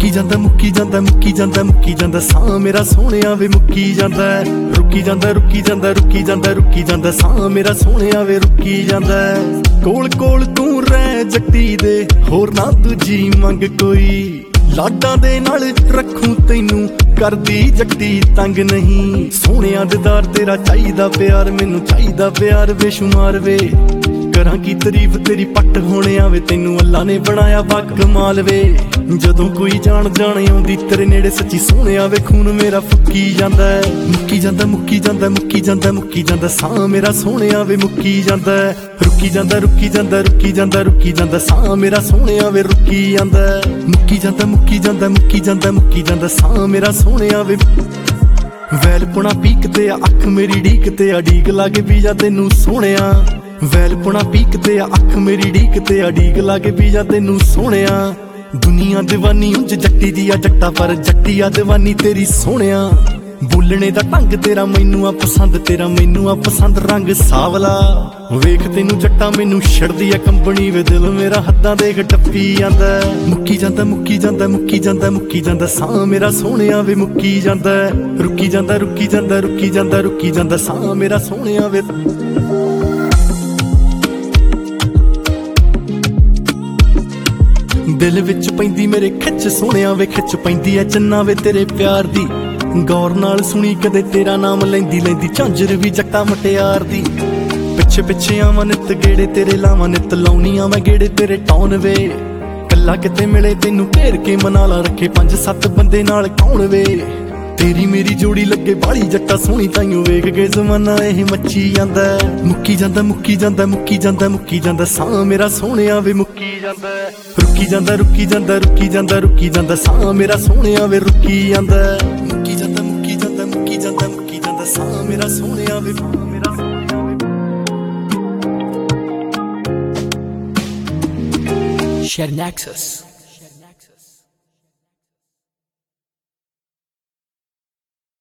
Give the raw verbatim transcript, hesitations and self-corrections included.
ਮੁੱਕੀ ਜਾਂਦਾ ਮੁੱਕੀ ਜਾਂਦਾ ਮੁੱਕੀ ਜਾਂਦਾ ਮੁੱਕੀ ਜਾਂਦਾ ਸਾਹ ਮੇਰਾ ਸੋਹਣਿਆ ਵੇ ਮੁੱਕੀ ਜਾਂਦਾ ਰੁਕੀ ਜਾਂਦਾ ਰੁਕੀ ਜਾਂਦਾ ਰੁਕੀ ਜਾਂਦਾ ਰੁਕੀ ਜਾਂਦਾ ਸਾਹ ਮੇਰਾ ਸੋਹਣਿਆ ਵੇ ਰੁਕੀ ਜਾਂਦਾ ਕੋਲ ਕੋਲ ਤੂੰ ਰਹਿ ਜੱਟੀ ਦੇ ਹੋਰ ਨਾ ਦੂਜੀ ਮੰਗ ਕੋਈ ਲਾਡਾਂ ਦੇ ਨਾਲ ਰੱਖੂ ਤੈਨੂੰ ਕਰਦੀ ਜੱਟੀ ਤੰਗ ਨਹੀਂ ਸੋਹਣਿਆ ਦਿਦਾਰ ਤੇਰਾ ਚਾਹੀਦਾ ਪਿਆਰ ਮੈਨੂੰ ਚਾਹੀਦਾ ਪਿਆਰ ਬੇਸ਼ੁਮਾਰ ਵੇ ਕਰਾਂ ਕੀ ਤਾਰੀਫ ਤੇਰੀ ਪੱਟ ਹੋਣਿਆ ਵੇ ਤੈਨੂੰ ਅੱਲਾ ਨੇ ਬਣਾਇਆ ਵਾ ਕਮਾਲ ਵੇ ਜਦੋਂ ਕੋਈ ਜਾਣ ਜਾਣ ਆਉਂਦੀ ਤੇਰੇ ਨੇੜੇ ਸੱਚੀ ਸੋਹਣਿਆ ਵੇ ਖੂਨ ਮੇਰਾ ਫੁੱਕੀ ਜਾਂਦਾ ਮੁੱਕੀ ਜਾਂਦਾ ਮੁੱਕੀ ਜਾਂਦਾ ਮੁੱਕੀ ਜਾਂਦਾ ਮੁੱਕੀ ਜਾਂਦਾ ਸਾਹ ਮੇਰਾ ਸੋਹਣਿਆ ਵੇ ਮੁੱਕੀ ਜਾਂਦਾ ਰੁਕੀ ਜਾਂਦਾ ਰੁਕੀ ਜਾਂਦਾ ਰੁਕੀ ਜਾਂਦਾ ਰੁਕੀ ਜਾਂਦਾ ਸਾਹ ਮੇਰਾ ਸੋਹਣਿਆ ਵੇ ਰੁਕੀ ਜਾਂਦਾ ਮੁੱਕੀ ਜਾਂਦਾ ਮੁੱਕੀ ਜਾਂਦਾ ਮੁੱਕੀ ਜਾਂਦਾ ਮੁੱਕੀ ਜਾਂਦਾ ਸਾਹ ਮੇਰਾ ਸੋਹਣਿਆ ਵੇ ਵੈਲ ਪੁਣਾ ਪੀਕ ਤੇ ਆ ਅੱਖ ਮੇਰੀ ਢੀਕ ਤੇ ਆ ਢੀਕ ਲਾ ਕੇ ਪੀ ਜਾ ਤੈਨੂੰ ਸੋਹਣਿਆ ਵੈਲ ਪੁਣਾ ਪੀਕ ਤੇ ਆ ਅੱਖ ਮੇਰੀ ਢੀਕ ਤੇ ਆ ਢੀਕ ਲਾ ਕੇ ਪੀ ਜਾ ਤੈਨੂੰ ਸੋਹਣਿਆ ਦੁਨੀਆ ਦੀਵਾਨੀ ਉਂਝ ਜੱਟੀ ਦੀ ਆ ਜੱਟਾ ਪਰ ਜੱਟੀ ਆ ਦੀਵਾਨੀ ਤੇਰੀ ਸੋਹਣਿਆ ਬੋਲਣੇ ਦਾ ਢੰਗ ਤੇਰਾ ਮੈਨੂੰ ਆ ਪਸੰਦ ਤੇਰਾ ਮੈਨੂੰ ਆ ਪਸੰਦ ਰੰਗ ਸਾਵਲਾ ਵੇਖ ਤੈਨੂੰ ਜੱਟਾ ਮੈਨੂੰ ਛੜਦੀ ਆ ਕੰਬਣੀ ਵੇ ਦਿਲ ਮੇਰਾ ਹੱਦਾਂ ਦੇਖ ਟੱਪੀ ਜਾਂਦਾ ਮੁੱਕੀ ਜਾਂਦਾ ਮੁੱਕੀ ਜਾਂਦਾ ਮੁੱਕੀ ਜਾਂਦਾ ਮੁੱਕੀ ਜਾਂਦਾ ਸਾਹ ਮੇਰਾ ਸੋਹਣਿਆ ਵੇ ਮੁੱਕੀ ਜਾਂਦਾ ਰੁਕੀ ਜਾਂਦਾ ਰੁਕੀ ਜਾਂਦਾ ਰੁਕੀ ਜਾਂਦਾ ਰੁਕੀ ਜਾਂਦਾ ਸਾਹ ਮੇਰਾ ਸੋਹਣਿਆ ਵੇ ਦਿਲ ਵਿੱਚ ਪੈਂਦੀ ਮੇਰੇ ਖਿੱਚ ਸੋਹਣਿਆ ਵੇ ਖਿੱਚ ਪੈਂਦੀ ਐ ਚੰਨਾ ਵੇ ਤੇਰੇ ਪਿਆਰ ਦੀ ਗੌਰ ਨਾਲ ਸੁਣੀ ਕਦੇ ਤੇਰਾ ਨਾਮ ਲੈਂਦੀ ਲੈਂਦੀ ਝਾਂਜਰ ਵੀ ਜੱਟਾ ਮਟਿਆਰ ਦੀ ਪਿੱਛੇ ਪਿੱਛੇ ਆਵਾਂ ਨਿੱਤ ਗੇੜੇ ਤੇਰੇ ਲਾਵਾਂ ਨਿੱਤ ਲਾਉਣੀਆਂ ਮੈਂ ਗੇੜੇ ਤੇਰੇ ਟੌਨ ਵੇ ਕੱਲਾ ਕਿਤੇ ਮਿਲੇ ਤੈਨੂੰ ਘੇਰ ਕੇ ਮਨਾ ਲਾ ਰੱਖੇ ਪੰਜ ਸੱਤ ਬੰਦੇ ਨਾਲ ਕੌਣ ਵੇ ਤੇਰੀ ਮੇਰੀ ਜੋੜੀ ਲੱਗੇ ਬਾਲੀ ਜੱਟਾ ਸੋਹਣੀ ਤਾਈਓ ਵੇਖ ਕੇ ਜ਼ਮਾਨਾ ਇਹ ਮੱਚੀ ਜਾਂਦਾ ਮੁੱਕੀ ਜਾਂਦਾ ਮੁੱਕੀ ਜਾਂਦਾ ਮੁੱਕੀ ਜਾਂਦਾ ਮੁੱਕੀ ਜਾਂਦਾ ਸਾਹ ਮੇਰਾ ਸੋਹਣਿਆ ਵੇ ਮੁੱਕੀ ਜਾਂਦਾ ਰੁਕੀ ਜਾਂਦਾ ਰੁਕੀ ਜਾਂਦਾ ਰੁਕੀ ਜਾਂਦਾ ਰੁਕੀ ਜਾਂਦਾ ਸਾਹ ਮੇਰਾ ਸੋਹਣਿਆ ਵੇ ਰੁਕੀ ਜਾਂਦਾ ਮੁੱਕੀ ਜਾਂਦਾ ਮੁੱਕੀ ਜਾਂਦਾ ਮੁੱਕੀ ਜਾਂਦਾ ਮੁੱਕੀ ਜਾਂਦਾ ਸਾਹ ਮੇਰਾ ਸੋਹਣਿਆ ਵੇ ਮੇਰਾ Share Nexus.